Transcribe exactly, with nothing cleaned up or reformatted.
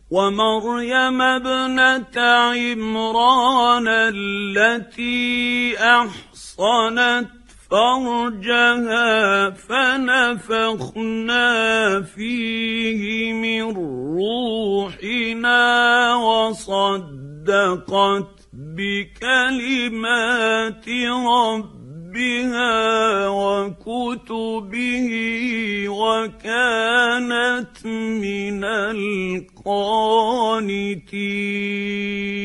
ومريم ابنة عمران التي أحصنت فرجها فنفخنا فيه من روحنا وصدقت بكلمات ربها وكتبه وكانت من القانتين.